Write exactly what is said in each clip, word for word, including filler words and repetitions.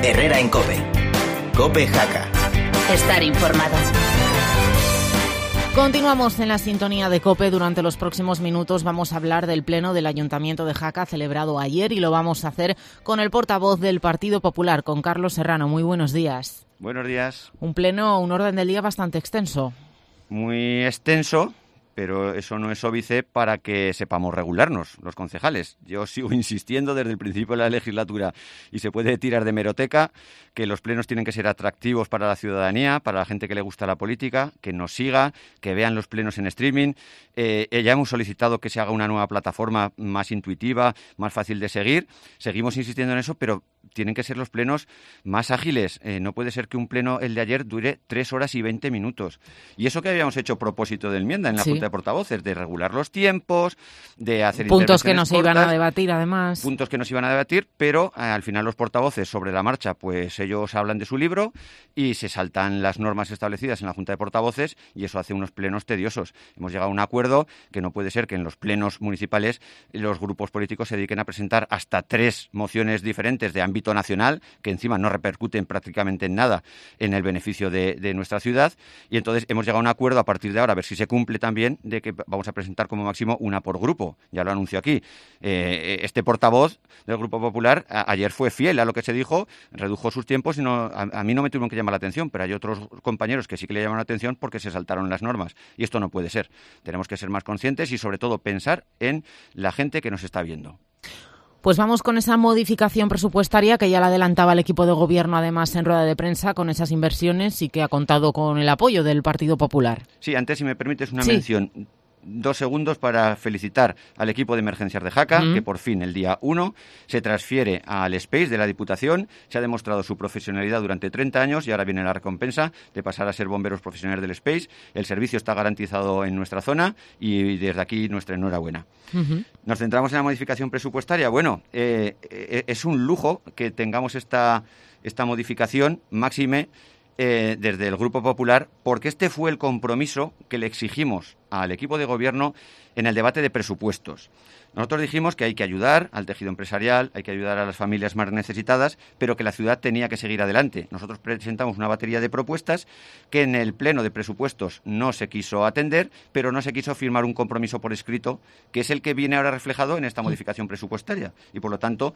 Herrera en COPE. COPE Jaca. Estar informado. Continuamos en la sintonía de COPE. Durante los próximos minutos vamos a hablar del pleno del Ayuntamiento de Jaca celebrado ayer y lo vamos a hacer con el portavoz del Partido Popular, con Carlos Serrano. Muy buenos días. Buenos días. Un pleno, un orden del día bastante extenso. Muy extenso, pero eso no es óbice para que sepamos regularnos, los concejales. Yo sigo insistiendo desde el principio de la legislatura, y se puede tirar de hemeroteca, que los plenos tienen que ser atractivos para la ciudadanía, para la gente que le gusta la política, que nos siga, que vean los plenos en streaming. Eh, ya hemos solicitado que se haga una nueva plataforma más intuitiva, más fácil de seguir. Seguimos insistiendo en eso, pero tienen que ser los plenos más ágiles. Eh, no puede ser que un pleno, el de ayer, dure tres horas y veinte minutos. Y eso que habíamos hecho propósito de enmienda en la sí. Junta de Portavoces, de regular los tiempos, de hacer puntos que no se cortas, iban a debatir, además. Puntos que no se iban a debatir, pero eh, al final los portavoces, sobre la marcha, pues ellos hablan de su libro y se saltan las normas establecidas en la Junta de Portavoces, y eso hace unos plenos tediosos. Hemos llegado a un acuerdo que no puede ser que en los plenos municipales los grupos políticos se dediquen a presentar hasta tres mociones diferentes de ámbito nacional, que encima no repercuten prácticamente en nada en el beneficio de, de nuestra ciudad, y entonces hemos llegado a un acuerdo a partir de ahora, a ver si se cumple también, de que vamos a presentar como máximo una por grupo. Ya lo anuncio aquí. Eh, este portavoz del Grupo Popular a, ayer fue fiel a lo que se dijo, redujo sus tiempos y no, a, a mí no me tuvieron que llamar la atención, pero hay otros compañeros que sí que le llamaron la atención porque se saltaron las normas, y esto no puede ser. Tenemos que ser más conscientes y sobre todo pensar en la gente que nos está viendo. Pues vamos con esa modificación presupuestaria que ya la adelantaba el equipo de gobierno, además, en rueda de prensa, con esas inversiones, y que ha contado con el apoyo del Partido Popular. Sí, antes, si me permites una sí. mención. Dos segundos para felicitar al equipo de emergencias de Jaca, mm. que por fin el día uno se transfiere al Space de la Diputación. Se ha demostrado su profesionalidad durante treinta años y ahora viene la recompensa de pasar a ser bomberos profesionales del Space. El servicio está garantizado en nuestra zona y desde aquí nuestra enhorabuena. Uh-huh. Nos centramos en la modificación presupuestaria. Bueno, eh, eh, es un lujo que tengamos esta, esta modificación, máxime, Eh, desde el Grupo Popular, porque este fue el compromiso que le exigimos al equipo de gobierno en el debate de presupuestos. Nosotros dijimos que hay que ayudar al tejido empresarial, hay que ayudar a las familias más necesitadas, pero que la ciudad tenía que seguir adelante. Nosotros presentamos una batería de propuestas que en el pleno de presupuestos no se quiso atender, pero no se quiso firmar un compromiso por escrito, que es el que viene ahora reflejado en esta modificación presupuestaria. Y por lo tanto,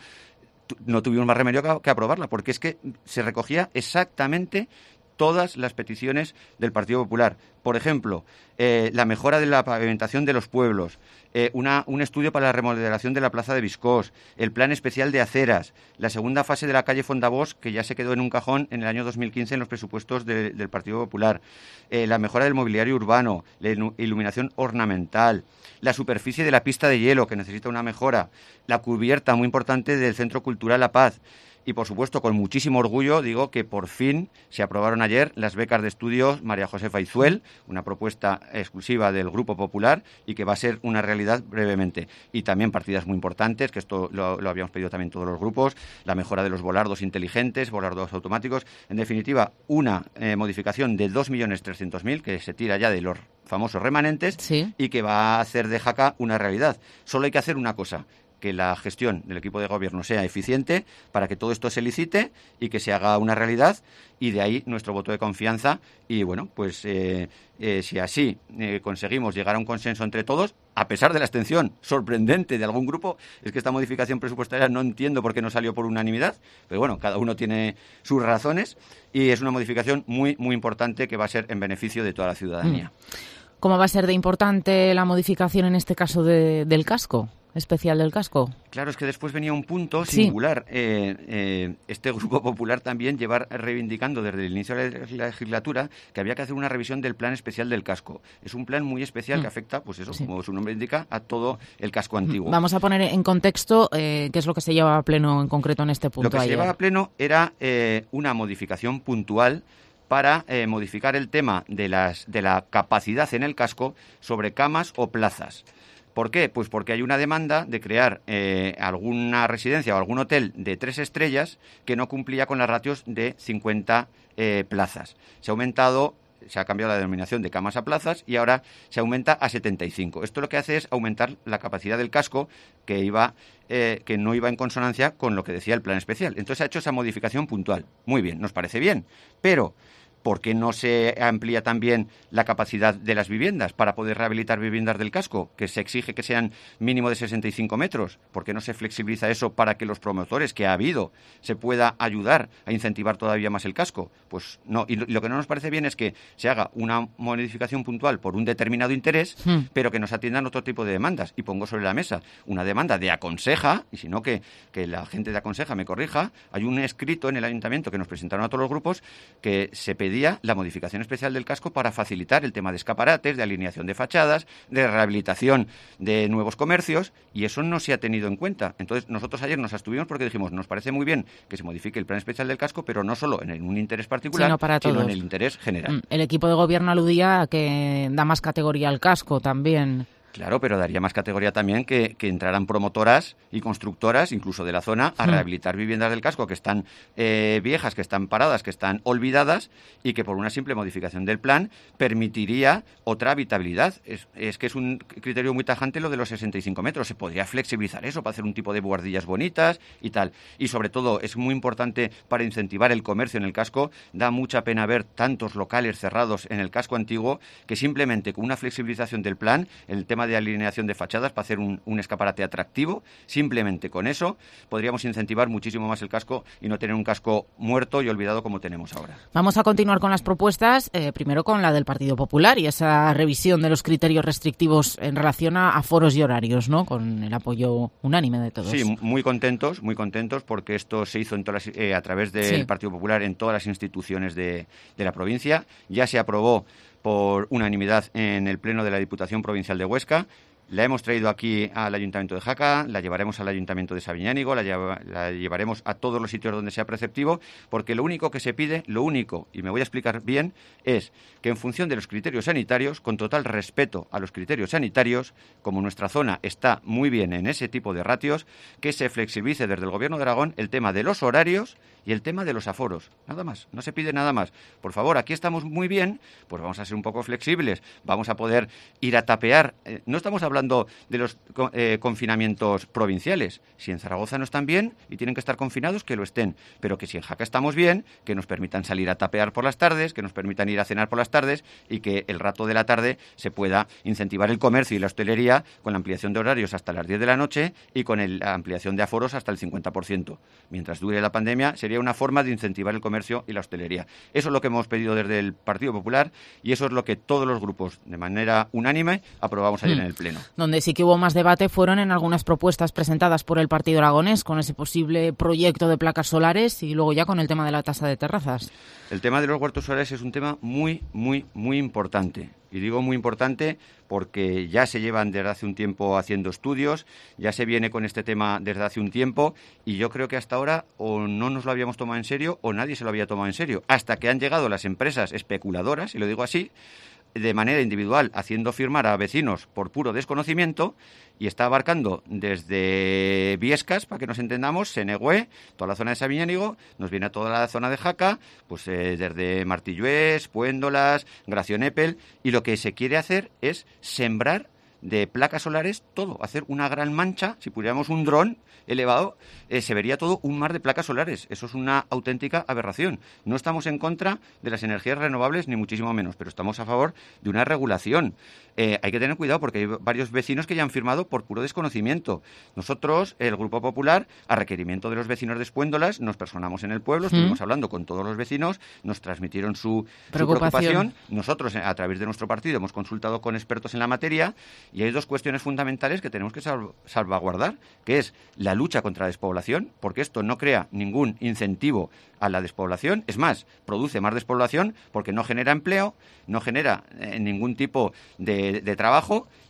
no tuvimos más remedio que aprobarla, porque es que se recogía exactamente todas las peticiones del Partido Popular. Por ejemplo, eh, la mejora de la pavimentación de los pueblos, eh, una, un estudio para la remodelación de la Plaza de Viscós, el plan especial de aceras, la segunda fase de la calle Fondabós, que ya se quedó en un cajón en el año dos mil quince en los presupuestos de, del Partido Popular, eh, la mejora del mobiliario urbano, la iluminación ornamental, la superficie de la pista de hielo, que necesita una mejora, la cubierta muy importante del Centro Cultural La Paz. Y, por supuesto, con muchísimo orgullo digo que por fin se aprobaron ayer las becas de estudios María Josefa Izuel, una propuesta exclusiva del Grupo Popular y que va a ser una realidad brevemente. Y también partidas muy importantes, que esto lo, lo habíamos pedido también todos los grupos, la mejora de los volardos inteligentes, volardos automáticos. En definitiva, una eh, modificación de dos millones trescientos mil que se tira ya de los famosos remanentes, sí, y que va a hacer de Jaca una realidad. Solo hay que hacer una cosa: que la gestión del equipo de gobierno sea eficiente para que todo esto se licite y que se haga una realidad, y de ahí nuestro voto de confianza. Y bueno, pues eh, eh, si así eh, conseguimos llegar a un consenso entre todos, a pesar de la abstención sorprendente de algún grupo, es que esta modificación presupuestaria no entiendo por qué no salió por unanimidad, pero bueno, cada uno tiene sus razones, y es una modificación muy, muy importante que va a ser en beneficio de toda la ciudadanía. ¿Cómo va a ser de importante la modificación en este caso de, del casco especial del casco? Claro, es que después venía un punto sí. singular. Eh, eh, este Grupo Popular también lleva reivindicando desde el inicio de la legislatura que había que hacer una revisión del plan especial del casco. Es un plan muy especial mm. que afecta, pues eso, sí. como su nombre indica, a todo el casco antiguo. Vamos a poner en contexto eh, qué es lo que se llevaba a pleno en concreto en este punto. Lo que ayer. se llevaba a pleno era eh, una modificación puntual para eh, modificar el tema de, las, de la capacidad en el casco sobre camas o plazas. ¿Por qué? Pues porque hay una demanda de crear eh, alguna residencia o algún hotel de tres estrellas que no cumplía con las ratios de cincuenta eh, plazas. Se ha aumentado se ha cambiado la denominación de camas a plazas y ahora se aumenta a setenta y cinco. Esto lo que hace es aumentar la capacidad del casco que iba eh, que no iba en consonancia con lo que decía el plan especial. Entonces ha hecho esa modificación puntual. Muy bien, nos parece bien, pero ¿por qué no se amplía también la capacidad de las viviendas para poder rehabilitar viviendas del casco, que se exige que sean mínimo de sesenta y cinco metros? ¿Por qué no se flexibiliza eso para que los promotores que ha habido se pueda ayudar a incentivar todavía más el casco? Pues no, y lo que no nos parece bien es que se haga una modificación puntual por un determinado interés, hmm. pero que nos atiendan otro tipo de demandas. Y pongo sobre la mesa una demanda de Aconseja, y si no que, que la gente de Aconseja me corrija, hay un escrito en el ayuntamiento que nos presentaron a todos los grupos que se pedía la modificación especial del casco para facilitar el tema de escaparates, de alineación de fachadas, de rehabilitación de nuevos comercios, y eso no se ha tenido en cuenta. Entonces, nosotros ayer nos abstuvimos porque dijimos, nos parece muy bien que se modifique el plan especial del casco, pero no solo en un interés particular, sino, para sino todos. en el interés general. El equipo de gobierno aludía a que da más categoría al casco también. Claro, pero daría más categoría también que, que entraran promotoras y constructoras, incluso de la zona, a rehabilitar viviendas del casco que están eh, viejas, que están paradas, que están olvidadas y que por una simple modificación del plan permitiría otra habitabilidad. Es, es que es un criterio muy tajante lo de los sesenta y cinco metros. Se podría flexibilizar eso para hacer un tipo de buhardillas bonitas y tal. Y sobre todo es muy importante para incentivar el comercio en el casco. Da mucha pena ver tantos locales cerrados en el casco antiguo que simplemente con una flexibilización del plan, el tema de alineación de fachadas para hacer un, un escaparate atractivo, simplemente con eso podríamos incentivar muchísimo más el casco y no tener un casco muerto y olvidado como tenemos ahora. Vamos a continuar con las propuestas, eh, primero con la del Partido Popular y esa revisión de los criterios restrictivos en relación a aforos y horarios, ¿no? Con el apoyo unánime de todos. Sí, muy contentos, muy contentos porque esto se hizo en todas las, eh, a través del sí. Partido Popular en todas las instituciones de, de la provincia. Ya se aprobó por unanimidad en el Pleno de la Diputación Provincial de Huesca. La hemos traído aquí al Ayuntamiento de Jaca, la llevaremos al Ayuntamiento de Sabiñánigo, la, lleva, la llevaremos a todos los sitios donde sea preceptivo, porque lo único que se pide, lo único, y me voy a explicar bien, es que en función de los criterios sanitarios, con total respeto a los criterios sanitarios, como nuestra zona está muy bien en ese tipo de ratios, que se flexibilice desde el Gobierno de Aragón el tema de los horarios y el tema de los aforos. Nada más, no se pide nada más. Por favor, aquí estamos muy bien, pues vamos a ser un poco flexibles, vamos a poder ir a tapear. Eh, no estamos hablando de los eh, confinamientos provinciales. Si en Zaragoza no están bien y tienen que estar confinados, que lo estén. Pero que si en Jaca estamos bien, que nos permitan salir a tapear por las tardes, que nos permitan ir a cenar por las tardes y que el rato de la tarde se pueda incentivar el comercio y la hostelería con la ampliación de horarios hasta las diez de la noche y con el, la ampliación de aforos hasta el cincuenta por ciento. Mientras dure la pandemia, sería una forma de incentivar el comercio y la hostelería. Eso es lo que hemos pedido desde el Partido Popular y eso es lo que todos los grupos, de manera unánime, aprobamos ayer mm. en el Pleno. Donde sí que hubo más debate fueron en algunas propuestas presentadas por el Partido Aragonés, con ese posible proyecto de placas solares y luego ya con el tema de la tasa de terrazas. El tema de los huertos solares es un tema muy, muy, muy importante. Y digo muy importante porque ya se llevan desde hace un tiempo haciendo estudios, ya se viene con este tema desde hace un tiempo y yo creo que hasta ahora o no nos lo habíamos tomado en serio o nadie se lo había tomado en serio. Hasta que han llegado las empresas especuladoras, y lo digo así, de manera individual, haciendo firmar a vecinos por puro desconocimiento, y está abarcando desde Viescas, para que nos entendamos, Senegüe, toda la zona de Sabiñánigo, nos viene a toda la zona de Jaca, pues eh, desde Martillués, Puéndolas, Gracionépel, y lo que se quiere hacer es sembrar de placas solares todo, hacer una gran mancha. Si pusiéramos un dron elevado, eh, se vería todo un mar de placas solares. Eso es una auténtica aberración. No estamos en contra de las energías renovables, ni muchísimo menos, pero estamos a favor de una regulación. Eh, hay que tener cuidado porque hay varios vecinos que ya han firmado por puro desconocimiento. Nosotros, el Grupo Popular, a requerimiento de los vecinos de Espuéndolas, nos personamos en el pueblo, estuvimos ¿Mm? hablando con todos los vecinos, nos transmitieron su preocupación. su preocupación. Nosotros, a través de nuestro partido, hemos consultado con expertos en la materia y hay dos cuestiones fundamentales que tenemos que sal- salvaguardar, que es la lucha contra la despoblación, porque esto no crea ningún incentivo a la despoblación, es más, produce más despoblación porque no genera empleo, no genera eh, ningún tipo de, de trabajo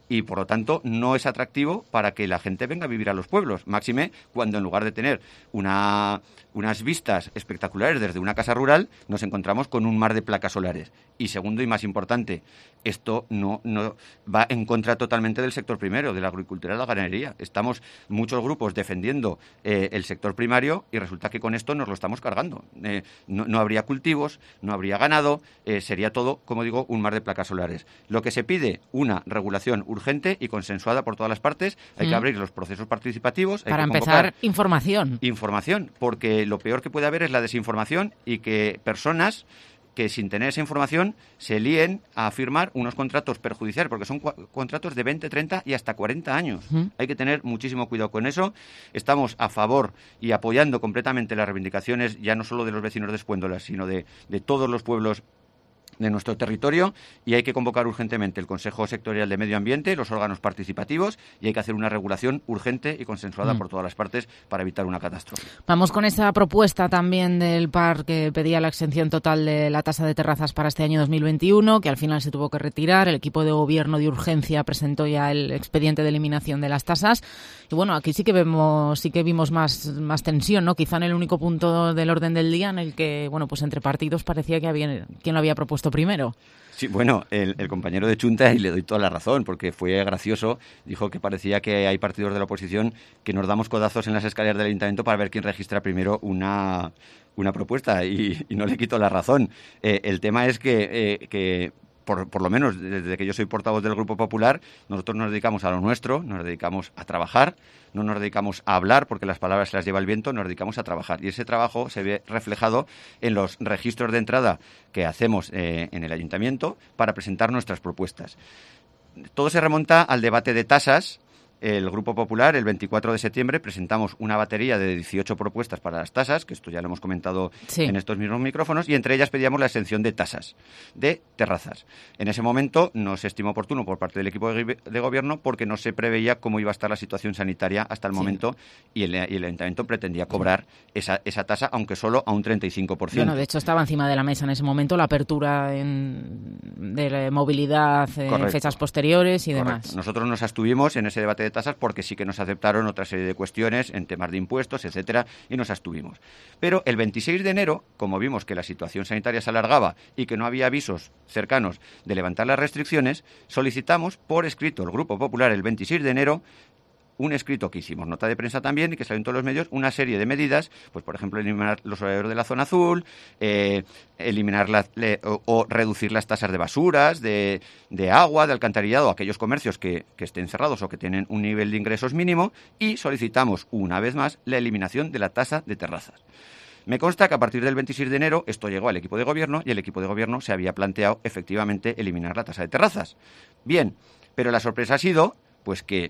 y por lo tanto no es atractivo para que la gente venga a vivir a los pueblos, máxime cuando en lugar de tener una, unas vistas espectaculares desde una casa rural nos encontramos con un mar de placas solares. Y segundo y más importante, esto no, no va en contra totalmente del sector primero, de la agricultura y la ganadería. Estamos muchos grupos defendiendo eh, el sector primario y resulta que con esto nos lo estamos cargando. Eh, no, no habría cultivos, no habría ganado, eh, sería todo, como digo, un mar de placas solares. Lo que se pide, una regulación urgente y consensuada por todas las partes. Hay mm. que abrir los procesos participativos. Hay Para que empezar, información. Información, porque lo peor que puede haber es la desinformación y que personas que sin tener esa información se líen a firmar unos contratos perjudiciales, porque son cu- contratos de veinte, treinta y hasta cuarenta años. Uh-huh. Hay que tener muchísimo cuidado con eso. Estamos a favor y apoyando completamente las reivindicaciones, ya no solo de los vecinos de Espuéndola, sino de, de todos los pueblos de nuestro territorio, y hay que convocar urgentemente el Consejo Sectorial de Medio Ambiente, los órganos participativos, y hay que hacer una regulación urgente y consensuada mm. por todas las partes para evitar una catástrofe. Vamos con esa propuesta también del P A R que pedía la exención total de la tasa de terrazas para este año dos mil veintiuno, que al final se tuvo que retirar. El equipo de gobierno de urgencia presentó ya el expediente de eliminación de las tasas. Y bueno, aquí sí que vemos, sí que vimos más, más tensión, ¿no? Quizá en el único punto del orden del día en el que, bueno, pues entre partidos parecía que había quien lo había propuesto primero. Sí, bueno, el, el compañero de Chunta, y le doy toda la razón, porque fue gracioso, dijo que parecía que hay partidos de la oposición que nos damos codazos en las escaleras del ayuntamiento para ver quién registra primero una, una propuesta, y, y no le quito la razón. Eh, el tema es que... Eh, que Por, por lo menos desde que yo soy portavoz del Grupo Popular, nosotros nos dedicamos a lo nuestro, nos dedicamos a trabajar, no nos dedicamos a hablar porque las palabras se las lleva el viento, nos dedicamos a trabajar. Y ese trabajo se ve reflejado en los registros de entrada que hacemos eh, en el ayuntamiento para presentar nuestras propuestas. Todo se remonta al debate de tasas. El Grupo Popular, el veinticuatro de septiembre, presentamos una batería de dieciocho propuestas para las tasas, que esto ya lo hemos comentado sí. en estos mismos micrófonos, y entre ellas pedíamos la exención de tasas, de terrazas. En ese momento no se estimó oportuno por parte del equipo de, de gobierno porque no se preveía cómo iba a estar la situación sanitaria hasta el sí. momento, y el, y el ayuntamiento pretendía cobrar esa, esa tasa, aunque solo a un treinta y cinco por ciento. Bueno, de hecho estaba encima de la mesa en ese momento la apertura en, de movilidad en Correcto. fechas posteriores y Correcto. demás. Nosotros nos abstuvimos en ese debate de tasas porque sí que nos aceptaron otra serie de cuestiones en temas de impuestos, etcétera, y nos abstuvimos. Pero el veintiséis de enero, como vimos que la situación sanitaria se alargaba y que no había avisos cercanos de levantar las restricciones, solicitamos por escrito el Grupo Popular el veintiséis de enero un escrito que hicimos nota de prensa también y que salió en todos los medios, una serie de medidas, pues por ejemplo eliminar los horarios de la zona azul, eh, eliminar la, le, o, o reducir las tasas de basuras, de, de agua, de alcantarillado a aquellos comercios que, que estén cerrados o que tienen un nivel de ingresos mínimo, y solicitamos una vez más la eliminación de la tasa de terrazas. Me consta que a partir del veintiséis de enero esto llegó al equipo de gobierno y el equipo de gobierno se había planteado efectivamente eliminar la tasa de terrazas. Bien, pero la sorpresa ha sido pues que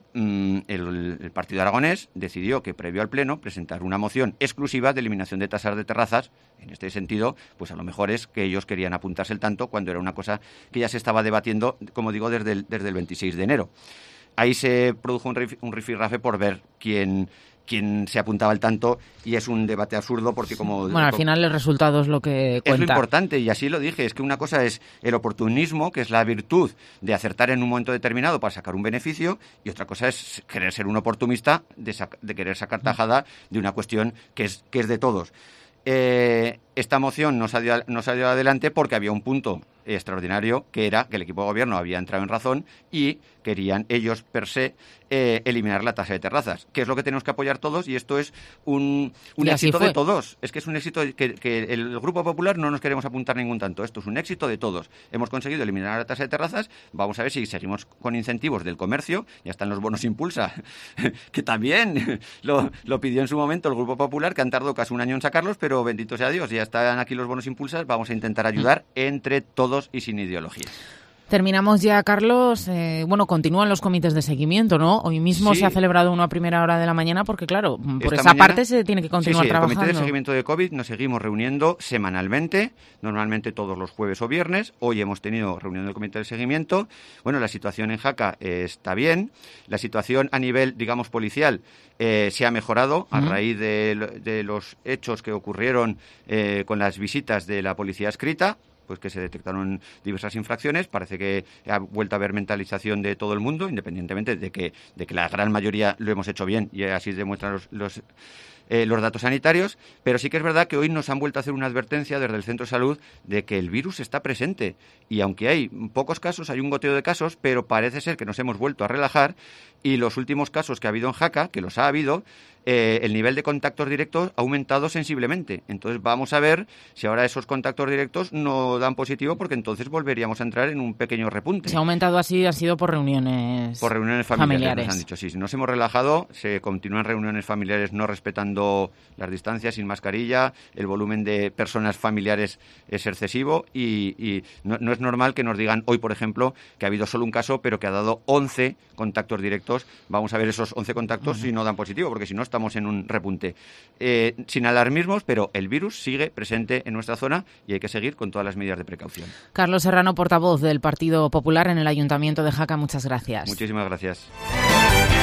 El, el partido aragonés decidió que previo al pleno presentar una moción exclusiva de eliminación de tasas de terrazas. En este sentido, pues a lo mejor es que ellos querían apuntarse el tanto cuando era una cosa que ya se estaba debatiendo, como digo, desde el, desde el veintiséis de enero. Ahí se produjo un, rif, un rifirrafe por ver quién... quién se apuntaba al tanto, y es un debate absurdo porque como... Bueno, al como, final el resultado es lo que cuenta. Es lo importante, y así lo dije, es que una cosa es el oportunismo, que es la virtud de acertar en un momento determinado para sacar un beneficio, y otra cosa es querer ser un oportunista, de, sac- de querer sacar tajada de una cuestión que es, que es de todos. Eh, esta moción no salió, no salió adelante porque había un punto extraordinario, que era que el equipo de gobierno había entrado en razón y querían ellos per se eh, eliminar la tasa de terrazas, que es lo que tenemos que apoyar todos, y esto es un, un éxito de todos. Es que es un éxito que, que el Grupo Popular no nos queremos apuntar ningún tanto, esto es un éxito de todos. Hemos conseguido eliminar la tasa de terrazas, vamos a ver si seguimos con incentivos del comercio, ya están los bonos Impulsa, que también lo, lo pidió en su momento el Grupo Popular, que han tardado casi un año en sacarlos, pero bendito sea Dios, ya están aquí los bonos Impulsa, vamos a intentar ayudar entre todos y sin ideología. Terminamos ya, Carlos. Eh, bueno, continúan los comités de seguimiento, ¿no? Hoy mismo sí. se ha celebrado uno a primera hora de la mañana porque, claro, por Esta esa mañana, parte se tiene que continuar sí, sí, trabajando. El comité de seguimiento de COVID nos seguimos reuniendo semanalmente, normalmente todos los jueves o viernes. Hoy hemos tenido reunión del comité de seguimiento. Bueno, la situación en Jaca eh, está bien. La situación a nivel, digamos, policial eh, se ha mejorado a uh-huh. raíz de, de los hechos que ocurrieron eh, con las visitas de la policía adscrita. pues que se detectaron diversas infracciones. Parece que ha vuelto a haber mentalización de todo el mundo, independientemente de que, de que la gran mayoría lo hemos hecho bien, y así demuestran los... los Eh, los datos sanitarios, pero sí que es verdad que hoy nos han vuelto a hacer una advertencia desde el Centro de Salud de que el virus está presente, y aunque hay pocos casos, hay un goteo de casos, pero parece ser que nos hemos vuelto a relajar, y los últimos casos que ha habido en Jaca, que los ha habido, eh, el nivel de contactos directos ha aumentado sensiblemente. Entonces vamos a ver si ahora esos contactos directos no dan positivo, porque entonces volveríamos a entrar en un pequeño repunte. Se ha aumentado así, ha sido por reuniones Por reuniones familiares, familiares. nos han dicho. Sí, si nos hemos relajado, se continúan reuniones familiares no respetando las distancias, sin mascarilla, el volumen de personas familiares es excesivo, y, y no, no es normal que nos digan hoy, por ejemplo, que ha habido solo un caso, pero que ha dado once contactos directos. Vamos a ver esos once contactos uh-huh. si no dan positivo, porque si no estamos en un repunte. Eh, sin alarmismos, pero el virus sigue presente en nuestra zona y hay que seguir con todas las medidas de precaución. Carlos Serrano, portavoz del Partido Popular en el Ayuntamiento de Jaca, muchas gracias. Muchísimas gracias.